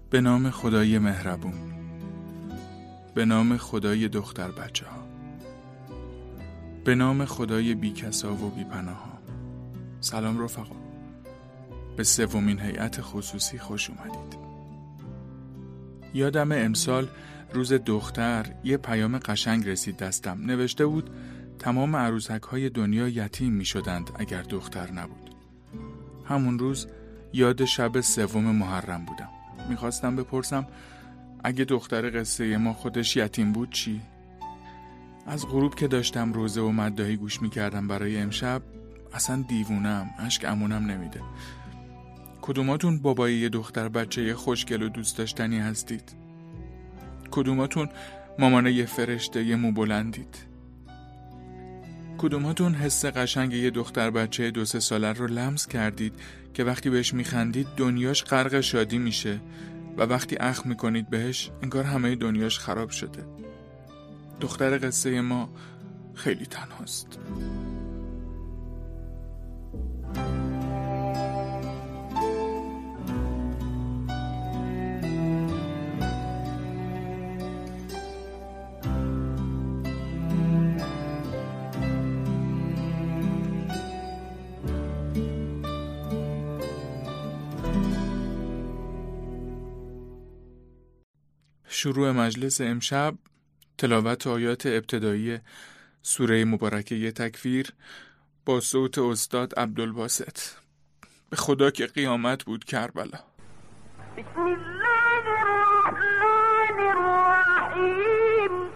به نام خدای مهربون، به نام خدای دختر بچه ها، به نام خدای بی کسا و بی پناه ها. سلام رفقا، به سومین هیئت خصوصی خوش اومدید. یادم امسال روز دختر یه پیام قشنگ رسید دستم. نوشته بود تمام عروسک های دنیا یتیم می شدند اگر دختر نبود. همون روز یاد شب 3 محرم بودم. میخواستم بپرسم اگه دختر قصه ما خودش یتیم بود چی؟ از غروب که داشتم روزه و مداحی گوش میکردم برای امشب اصلا دیوونم، اشک امونم نمیده. کدوماتون بابای یه دختر بچه خوشگل و دوست داشتنی هستید؟ کدوماتون مامانه یه فرشته یه مو بلندید؟ کدوماتون حس قشنگ یه دختر بچه 2-3 ساله رو لمس کردید که وقتی بهش میخندید دنیاش غرق شادی میشه و وقتی اخم میکنید بهش انگار همه دنیاش خراب شده؟ دختر قصه ما خیلی تنهاست. شروع مجلس امشب تلاوت آیات ابتدایی سوره مبارکه تکویر با صوت استاد عبدالباسط. به خدا که قیامت بود کربلا. بسم الله الرحمن الرحیم.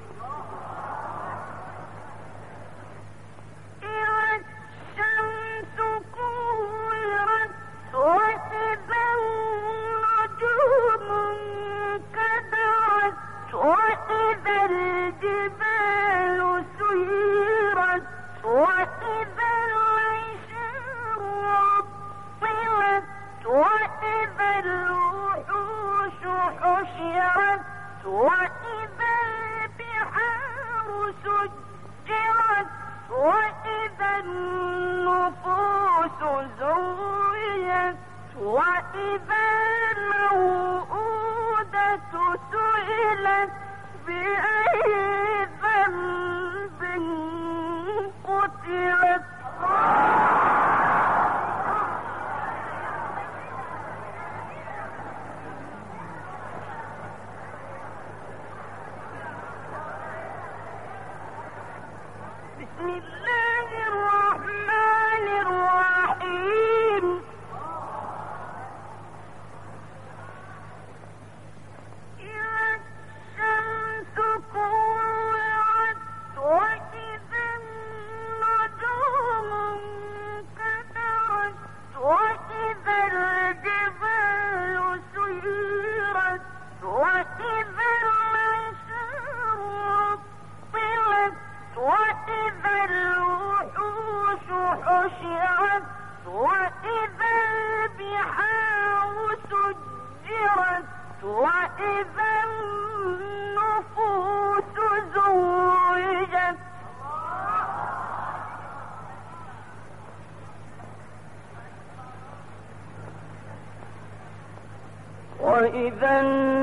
وإذا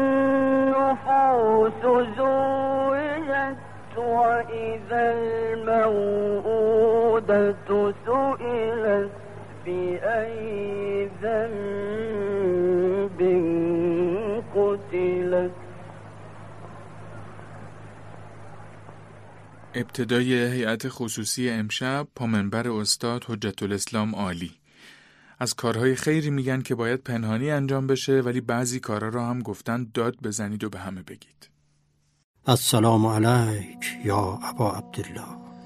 النفوس زوجت وإذا الموءودة سئلت بأي ذنب قتلت. ابتدای هیئت خصوصی امشب پامنبر استاد حجت الاسلام عالی. از کارهای خیری میگن که باید پنهانی انجام بشه، ولی بعضی کارها را هم گفتن داد بزنید و به همه بگید. السلام علیک یا ابا عبدالله.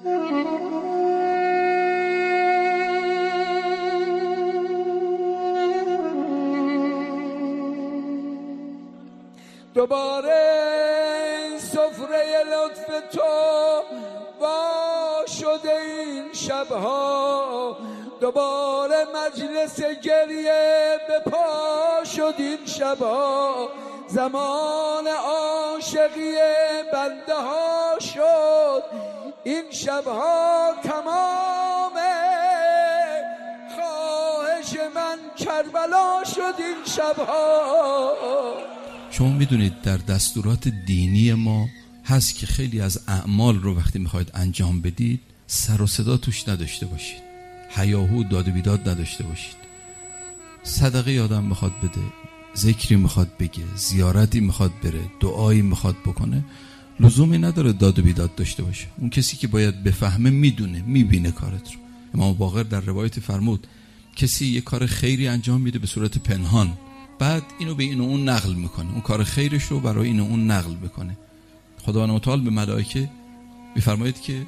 دوباره سفره لطف تو وا شده این شبها، دوباره مجلس گریه به پا شد این شبها، زمان عاشقی بنده ها شد این شبها تمام، خواهش من کربلا شد این شبها. شما میدونید در دستورات دینی ما هست که خیلی از اعمال رو وقتی میخواید انجام بدید سر و صدا توش نداشته باشید، هیاهو داد و بیداد نداشته باشید. صدقه آدم میخواد بده، ذکری میخواد بگه، زیارتی میخواد بره، دعایی میخواد بکنه، لزومی نداره داد و بیداد داشته باشه. اون کسی که باید بفهمه میدونه، میبینه کارت رو. امام باقر در روایت فرمود کسی یه کار خیری انجام میده به صورت پنهان، بعد اینو به این و اون نقل میکنه، اون کار خیرش رو برای این و اون نقل میکنه. خداوند متعال به ملائکه میفرماید که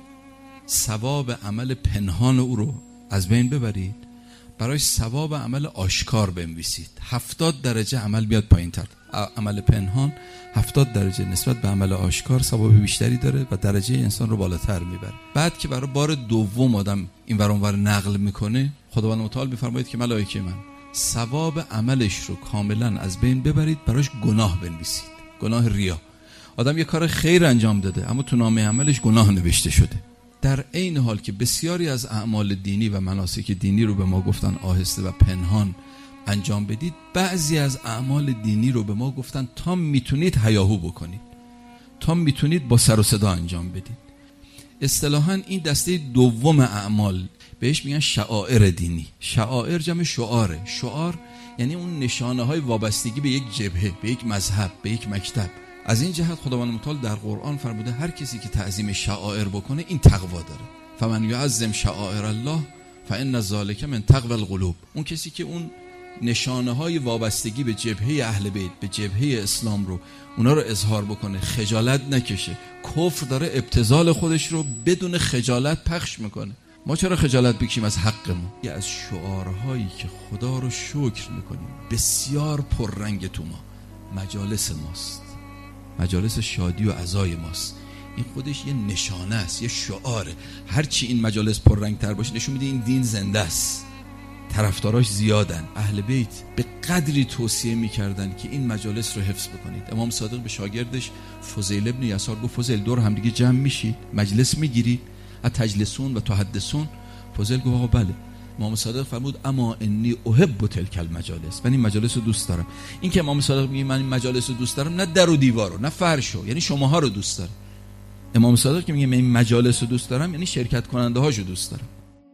ثواب عمل پنهان او رو از بین ببرید، برای ثواب عمل آشکار بنویسید. 70 درجه عمل بیاد پایین تر. عمل پنهان 70 درجه نسبت به عمل آشکار ثواب بیشتری داره و درجه انسان رو بالاتر میبره. بعد که برای بار دوم آدم این ور اون ور نقل میکنه، خداوند متعال میفرماید که ملائکه من ثواب عملش رو کاملا از بین ببرید، براش گناه بنویسید. گناه ریا. آدم یه کار خیر انجام داده اما تو نامه عملش گناه نوشته شده. در عین حال که بسیاری از اعمال دینی و مناسک دینی رو به ما گفتن آهسته و پنهان انجام بدید، بعضی از اعمال دینی رو به ما گفتن تا میتونید هیاهو بکنید، تا میتونید با سر و صدا انجام بدید. اصطلاحاً این دسته دوم اعمال بهش میگن شعائر دینی. شعائر جمع شعاره. شعار یعنی اون نشانه های وابستگی به یک جبهه، به یک مذهب، به یک مکتب. از این جهت خداوند متعال در قرآن فرموده هر کسی که تعظیم شعائر بکنه این تقوا داره. فمن یعظم شعائر الله فان ذلک من تقوی القلوب. اون کسی که اون نشانه های وابستگی به جبهه اهل بیت، به جبهه اسلام رو اونا رو اظهار بکنه، خجالت نکشه. کفر داره ابتذال خودش رو بدون خجالت پخش میکنه. ما چرا خجالت بکشیم از حقمون؟ یه از شعارهایی که خدا رو شکر میکنیم بسیار پررنگ تو ما مجالس ماست، مجالس شادی و عزای ماست. این خودش یه نشانه است، یه شعاره. هرچی این مجالس پررنگ تر باشه نشون میده این دین زنده است، طرفداراش زیادن. اهل بیت به قدری توصیه میکردن که این مجالس رو حفظ بکنید. امام صادق به شاگردش فضیل ابن یسار گفت فضیل دور هم دیگه جمع میشید، مجلس میگیرید، اتجلسون و تحدثون؟ فضیل گفت آقا بله. امام صادق فرمود اما انی احب تلک المجالس، من این مجالس رو دوست دارم. این که امام صادق میگه من این مجالس رو دوست دارم، نه در و دیوارو، نه فرشو، یعنی شماها رو دوست دارم. امام صادق که میگه من این مجالس رو دوست دارم یعنی شرکت کننده هاشو دوست دارم.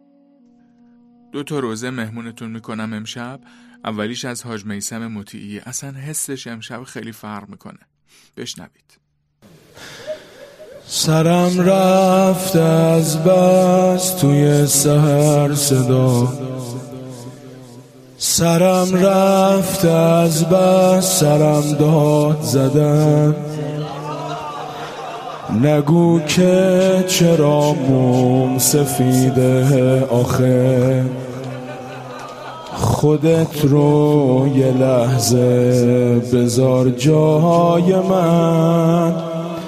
2 روزه مهمونتون میکنم امشب. اولیش از حاج میثم مطیعی. اصلا حسش امشب خیلی فرق میکنه. بشنوید. سرم رفت از بس توی سحر صدا، سرم رفت از بس سرم داد زدن، نگو که چرا موم سفیده آخه، خودت رو یه لحظه بذار جای من.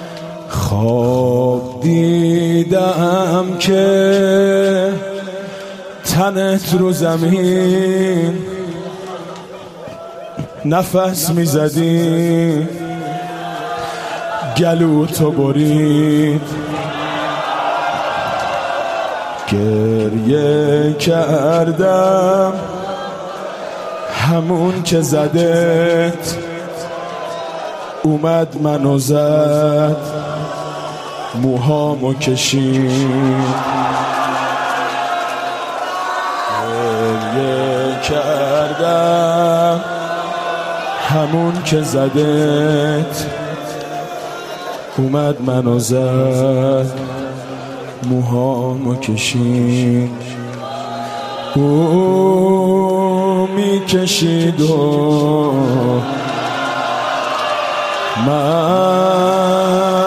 خواب دیدم که تنت رو زمین نفس میزدی، گلو تو برید، گریه کردم همون که زدت اومد منو زد، موهامو کشید، گریه کردم همون که زدت اومد منو زد، موهامو کشید. او میکشید و من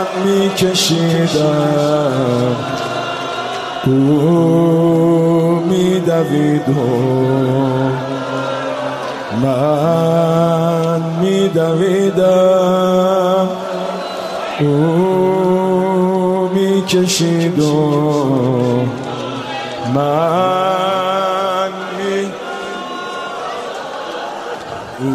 میکشیدم، او میدوید و من میدویدم، او میکشید و من او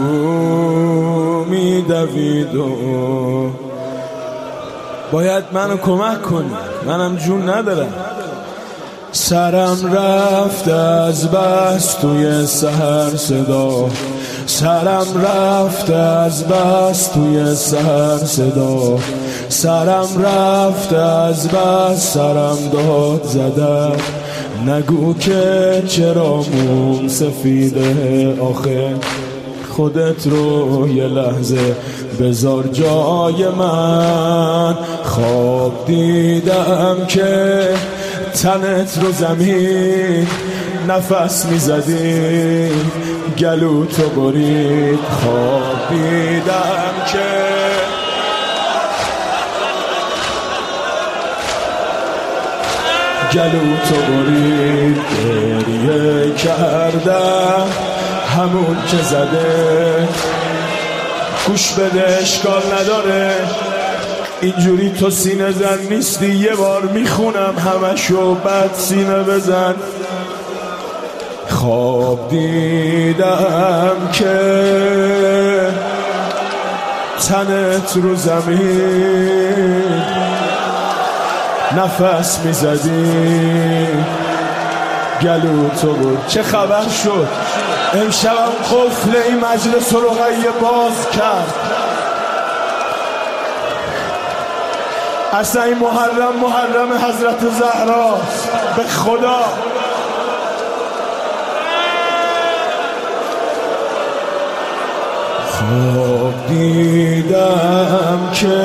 میدوید و باید منو کمک کنی، منم جون ندارم. سرم رفت از بس توی سحر صدا، سرم رفت از بس توی سحر صدا، سرم رفت از بس سرم داد زدم. نگو که چرا موم سفیده، آخه خودت رو یه لحظه بذار جای من. خواب دیدم که تنت رو زمین نفس میزدی، گلو تو برید. خواب دیدم که گلو تو برید. گریه کردم همون که زده، گوش بده اشکال نداره، اینجوری تو سینه زن نیستی. یه بار میخونم همشو بعد سینه بزن. خواب دیدم که تنت رو زمین نفس میزدی، گلو تو بود. چه خبر شد امشبم قفل این مجلس رقیه باز کرد. اصلا این محرم حضرت زهراست به خدا. خواب دیدم که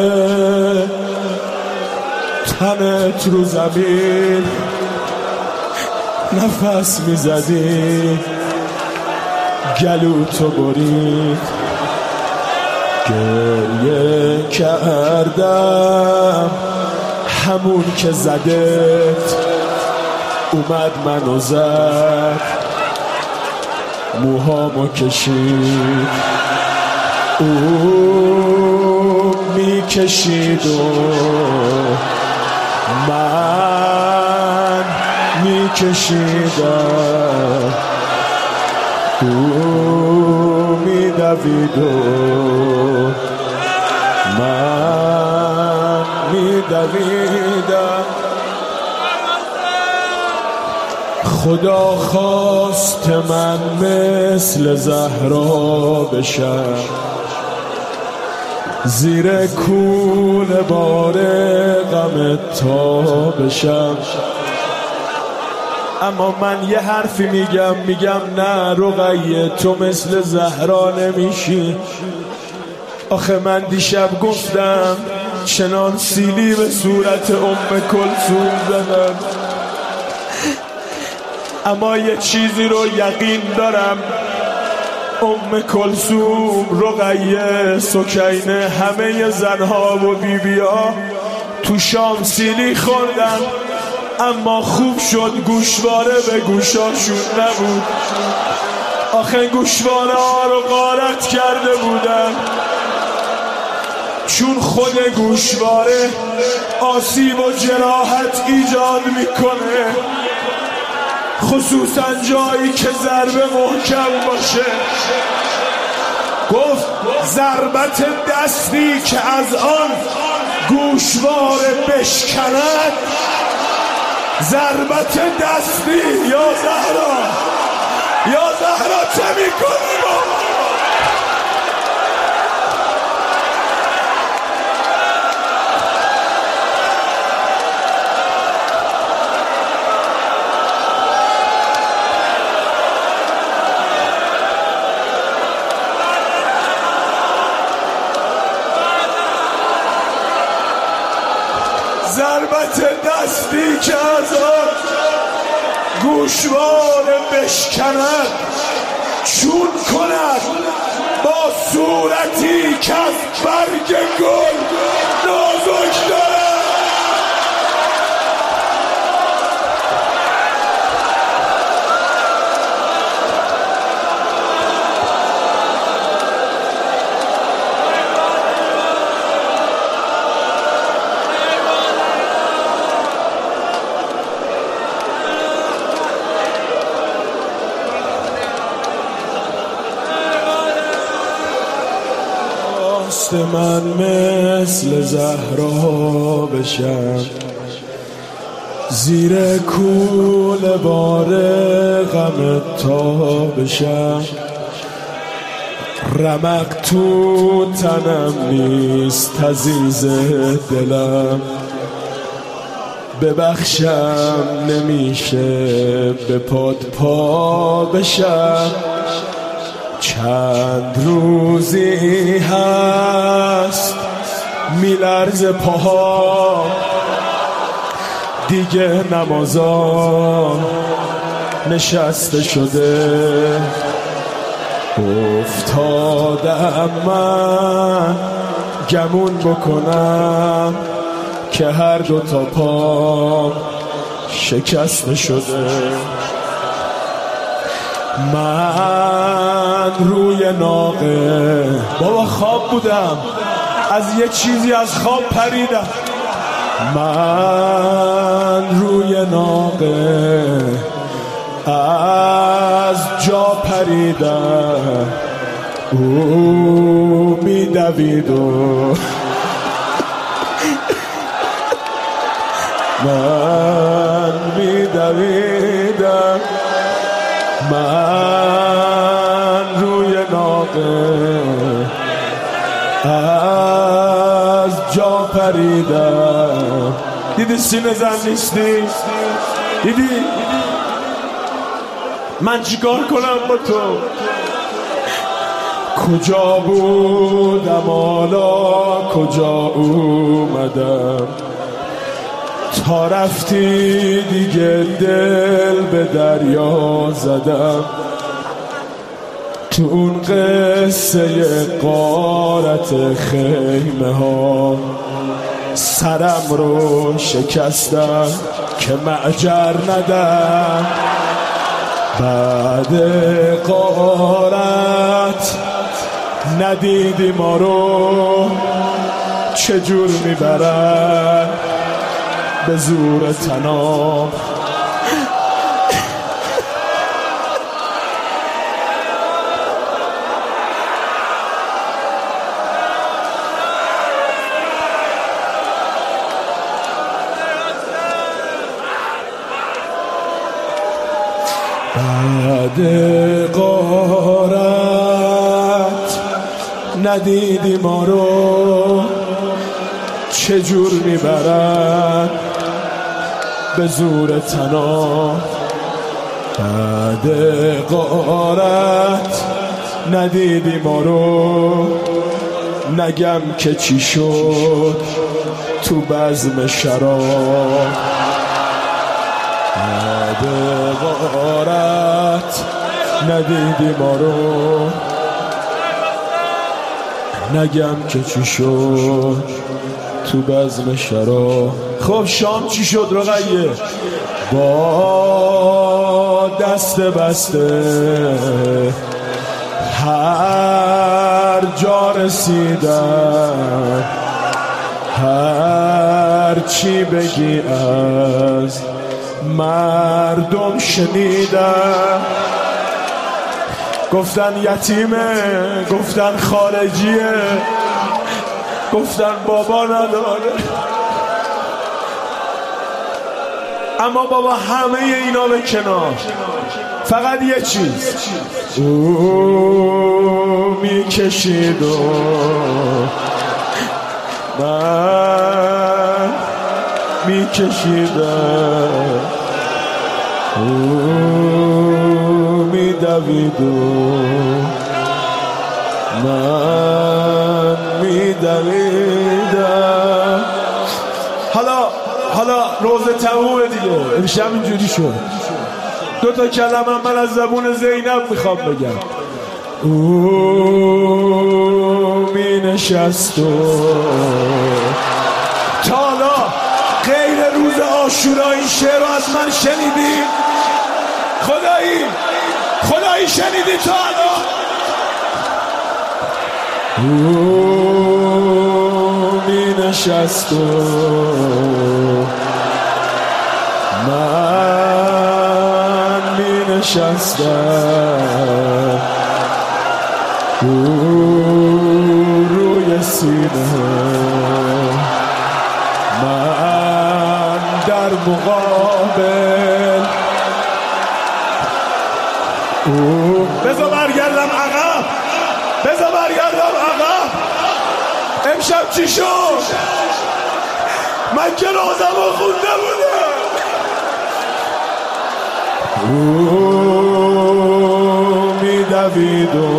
تنت رو زمین نفس میزدی، گلو تو برید. گریه کردم همون که زدت اومد منو زد، موهامو کشید، او میکشید و من میکشیدم، او میدوید و من میدویدم. خدا خواست من مثل زهرا بشم، زیر کوله بار غم تا بشم. اما من یه حرفی میگم نه رقیه، تو مثل زهرا نمیشی. آخه من دیشب گفتم چنان سیلی به صورت کلثوم زدم، اما یه چیزی رو یقین دارم، کلثوم، رقیه، سکینه، همه زنها و بیبی‌ها تو شام سیلی خوردن، اما خوب شد گوشواره به گوشاشون نبود. آخه گوشواره ها رو غارت کرده بودن، چون خود گوشواره آسیب و جراحت ایجاد میکنه، خصوصا جایی که ضربه محکم باشه. گفت ضربت دستی که از آن گوشواره بشکند، ضربت دستی. یا زهرا چه میکنی با ضربت دستی که از آن گوشواره بشکند، چون کند با صورتی که از برگ گل نازک دارد. من مثل زهرا بشم، زیر کوله بار غم تا بشم، رمق تو تنم نیست عزیز دلم، ببخشم نمیشه به پات پا بشم. چند روزی هست میلرزه پاها، دیگه نمازا نشسته شده، افتادم من گمون بکنم که هر دو تا پام شکسته شده. من روی ناقه بابا خواب بودم، از یه چیزی از خواب پریدم. من روی ناقه از جا پریدم، او میدوید و من میدویدم. من روی ناقه از جا پریدم. دیدی سینه زن نیستی؟ دیدی؟ من چیکار کنم با تو؟ کجا بودم حالا کجا اومدم، تا رفتی دیگه دل به دریا زدم. تو اون قصه غارت خیمه ها سرم رو شکستم که معجر ندم. بعد غارت ندیدی ما رو چجور میبرن به زور تناب. بعد غارت ندیدی ما رو چجور میبرن به زور تناب. بعد غارت ندیدی ما رو، نگم که چی شد تو بزم شراب. بعد غارت ندیدی ما رو، نگم که چی شد تو بزم شراب. خب شام چی شد رقیه؟ با دست بسته هر جا رسیدم، هر چی بگی از مردم شنیدم. گفتن یتیمه، گفتن خارجیه، گفتن بابا نداره. اما بابا همه اینا به کنار، فقط یه چیز او میکشید و من میکشیدم، او میدوید و من میدویدم. حالا روزه تمومه دیگه، امشب اینجوری شد. دو تا کلمه من از زبون زینب میخوام بگم. او می نشست و تا حالا غیر روز عاشورا این شعر رو از من شنیدی؟ خدایی شنیدی تا حالا؟ او می نشست و من می نشستم، او روی سینه من در مقابل. بذار برگردم عقب، بذار برگردم عقب. امشب چی شد؟ من که رازمو خونده بودم. میدوید و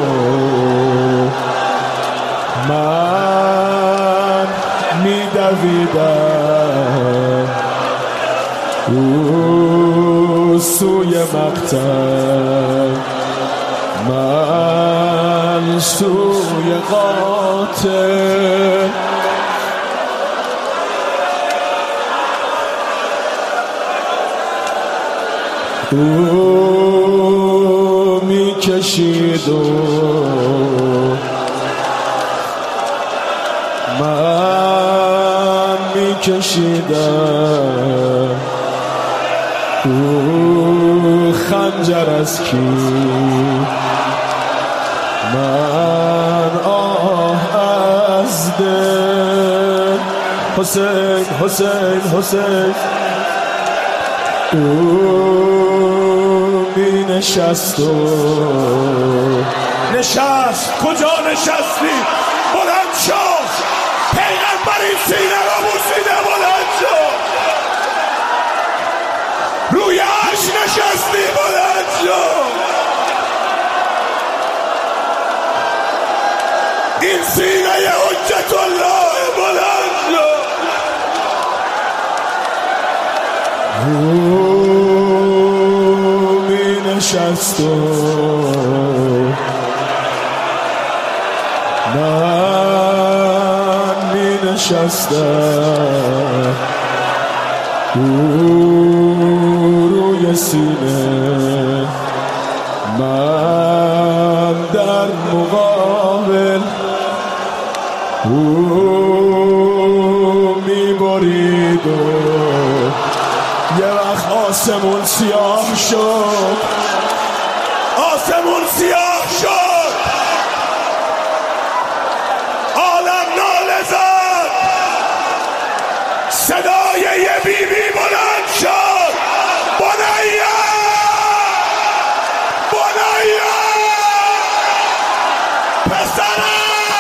من میدویدم سوی مقتل، من سوی قاتل. میکشید و من میکشیدم خنجر از کی، من آه از دل. حسین حسین حسین می نشست و نشست. کجا نشستی؟ بلند شو، پیغمبر این سینه را بوسیده. بلند شو، روی عرش نشستی. بلند شو، این سینه حجت الله. بلند شو، می نشست و من می نشستم روی سینه، من در مقابل می برید و یه وقت آسمون سیاه شد، آسمون سیاه شد، عالم ناله زد، صدای یه بیبی بلند شد. بنیه بنیه پسرم.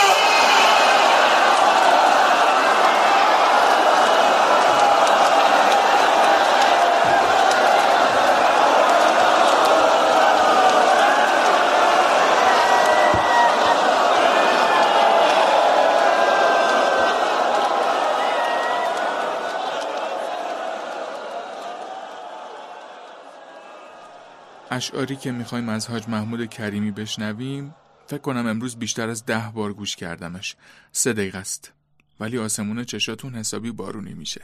اشعاری که میخوایم از حاج محمود کریمی بشنویم فکر کنم امروز بیشتر از 10 بار گوش کردمش. 3 دقیقه است ولی آسمون چشاتون حسابی بارونی میشه.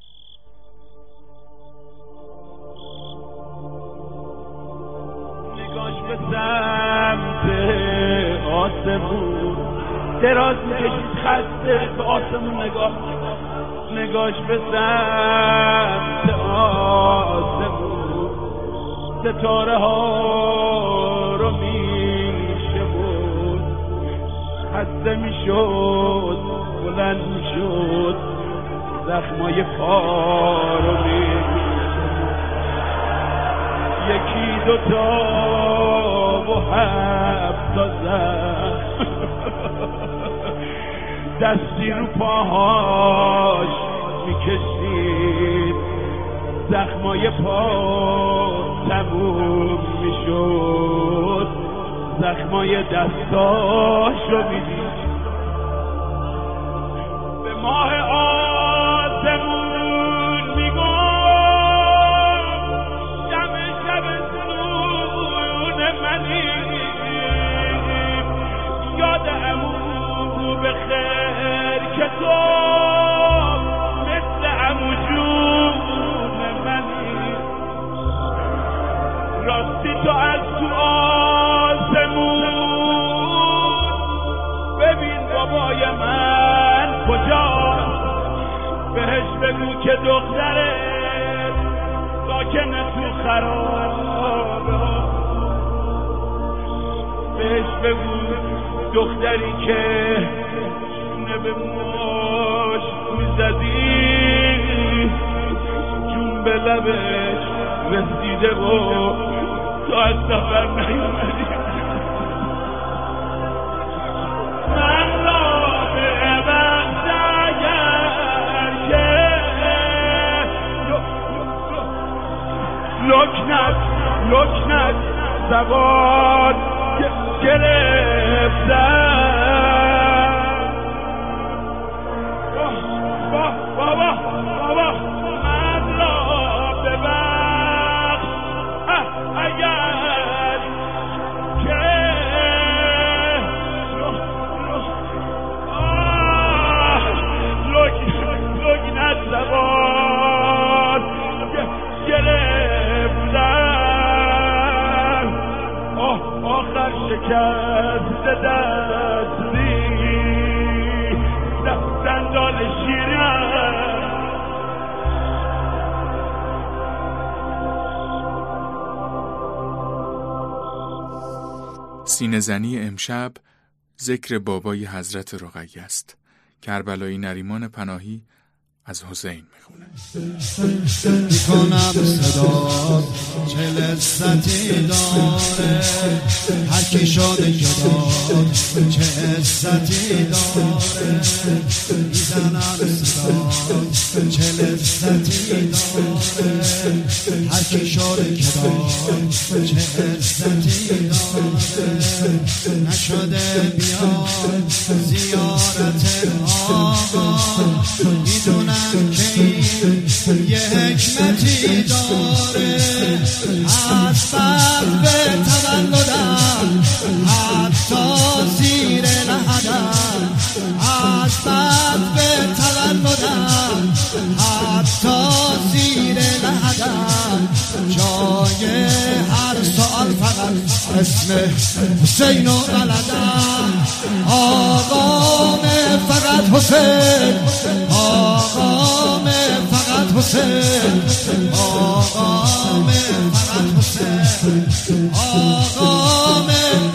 نگاش به سمت آسمون دراز میکشید خسته به آسمون نگاش به سمت آسمون ستاره ها رو میشمرد، خسته میشد بلند میشد، زخمای پا رو میشمرد، یکی دوتا و 7 تا زخم دستی رو پاهاش میکشید، زخمای پا تموم میشد، زخمای دستاش رو میدید. به ماه آسمون میگفت شب شبستون منی، یاد عمو به خیر که تو مثل عمو جون منی، راستی تو از تو آسمون ببین بابای من کجاست، بهش بگو که دخترت ساکنه تو خرابه ها، بهش بگو دختری که شونه به موش میزدی به لبش رسیده و تو از سفر نیومدی. من را ببخش اگر که لکنت زبان گرفتم. بابا من را ببخش اگر که لکنت زبان گرفتم. آخر شکست دستی دندان شیرم. سینه‌زنی امشب ذکر بابای حضرت رقیه است. کربلایی نریمان پناهی از حسین میخونه. میکنم صدا چه لذتی داره، هر کی شده که داد چه عزتی داره. میزنم صدا چه لذتی داره، هر کی شده که داد چه عزتی داره. نشده بیاد زیارت آقا، میدونم که یه حکمتی داره. از قلب تولدم حتی زیر لحدم، از قلب تولدم حتی زیر لحدم. جای هر سوال فقط اسم حسین و بلدم. آقام فقط حسین، آقام فقط حسین، آقام فقط حسین، آقام.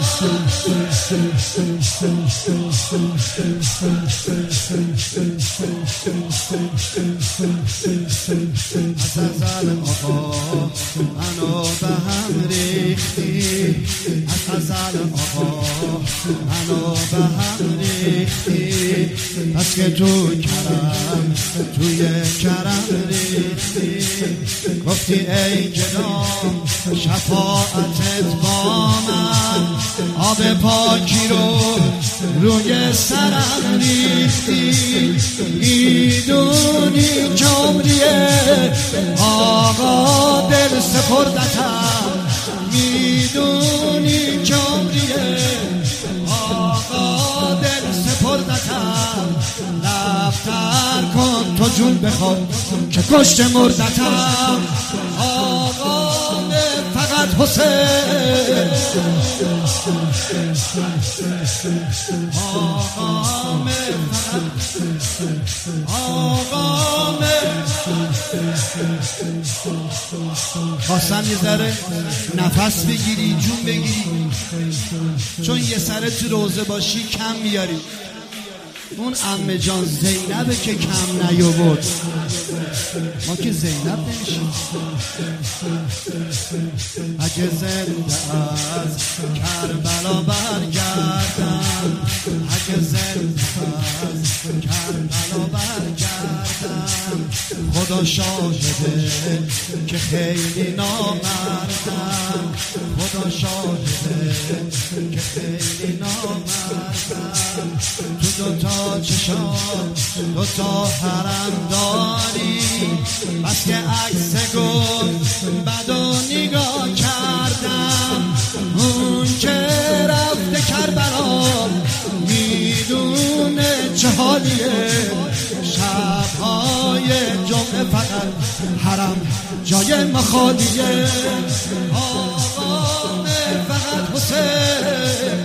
از ازل آقا منو به هم ریختی، از ازل آقا منو به هم ریختی. پس که توی کرم ریختی، گفتی ای جنام شفاعتت با من. آب پاکی رو روی سرم ریختی، میدونی که عمریه آقا دل سپردتم. میدونی که عمریه آقا دل سپردتم. دفتر کن تو جون بخواد که کشت مردتم. آقا فقط حسین، آقا خواستم یه ذره نفس بگیری، جون بگیری، چون یه سره تو روزه باشی کم میاری. اون عمه جان زینبه که کم نیاورد، ما که زینب نمیشیم. اگه زنده از کربلا برگردم، اگه زنده از کربلا برگردم، خدا شاهده که خیلی نامردم. خدا شاهده که خیلی نامردم. تو دوتا چشم دوتا حرم داری، بس که عکس گل بدو نگاه کردم. اون که رفته کربلا میدونه چه حالیه. شبهای جمعه فقط حرم جای ما خالیه. آقام فقط حسین،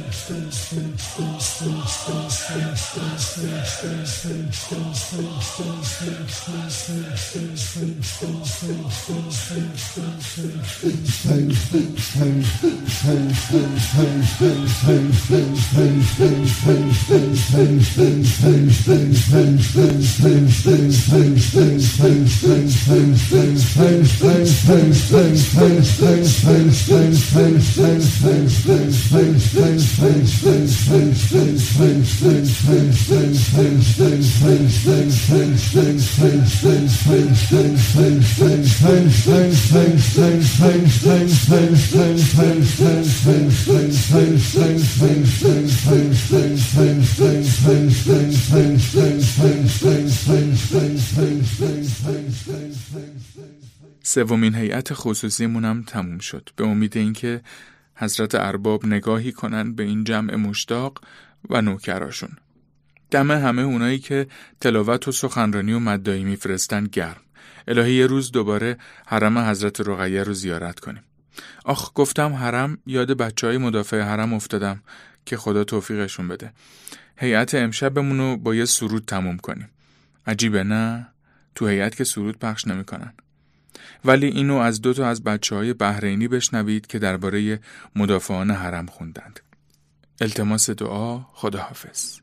سومین هیئت خصوصیمونم تموم شد، به امید اینکه حضرت ارباب نگاهی کنن به این جمع مشتاق و نوکراشون. دم همه اونایی که تلاوت و سخنرانی و مدعی میفرستن گرم. الهی یه روز دوباره حرم حضرت رقیه رو زیارت کنیم. آخ گفتم حرم، یاد بچهای مدافع حرم افتادم که خدا توفیقشون بده. هیئت امشبمون رو با یه سرود تموم کنیم. عجیبه نه؟ تو هیئت که سرود پخش نمی‌کنن. ولی اینو از 2 تا از بچه‌های بحرینی بشنوید که درباره مدافعان حرم خوندند. التماس دعا. خداحافظ.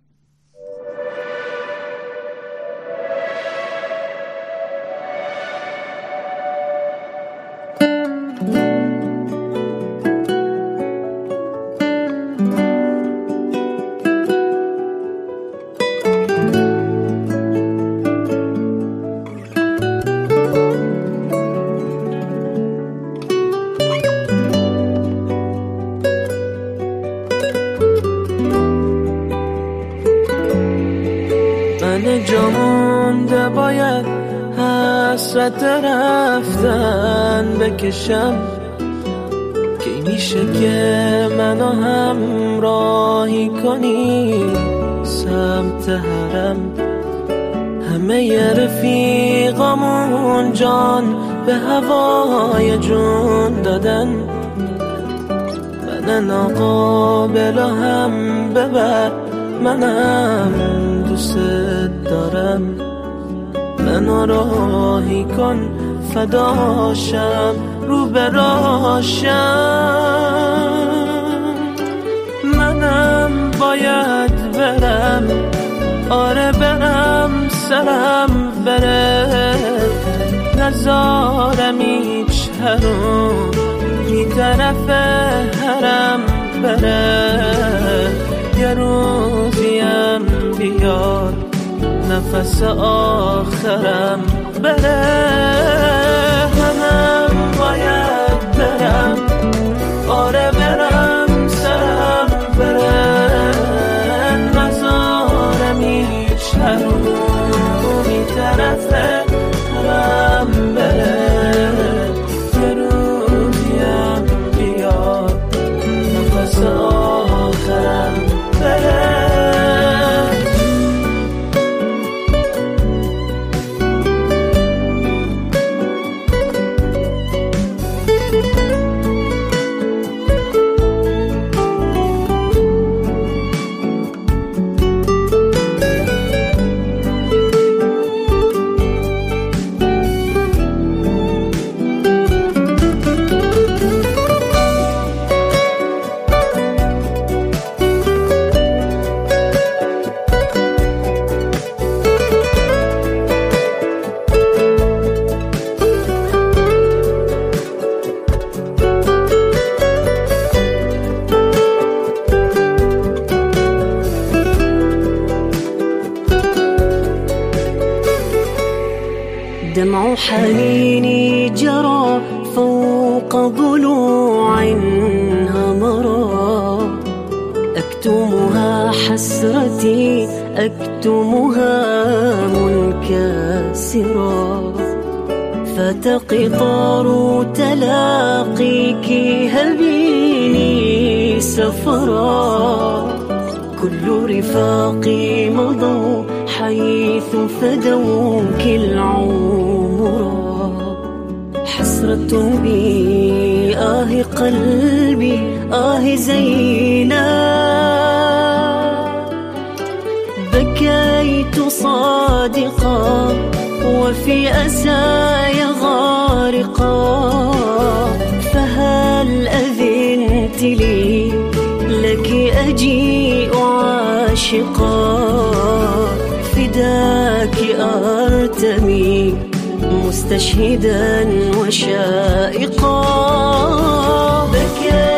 جامونده باید حسرت رفتن بکشم، کی میشه که منو همراهی کنی سمت حرم. همه رفیقامون جان به هوای جون دادن، من ناقابل هم ببر، منم دوست دارم. منو راهی کن فداشم رو براشم. منم باید برم، آره برم، سرم بره، نزارم هیچ حروم بی طرف حرم بره. یه روزیم بیار نفس آخرم بره. منم باید برم، آره برم، سرم بره، نزارم هیچ حرومی طرف حرم بره. یه روزیم بیار نفس آخرم بره. دمع حنيني جرى فوق ضلوع همرا، أكتمها حسرتي أكتمها منكسرا. فات قطار تلاقيك هل بيني سفرا، كل رفاقي مضوا حيث فدوك العمر. حسرة بي قلبي زينب بكيت صادقا وفي أسايا غارقا، فهل أذنت لي لك أجيء عاشقا، فداك أرتمي مستشهدا وشائقا. بكى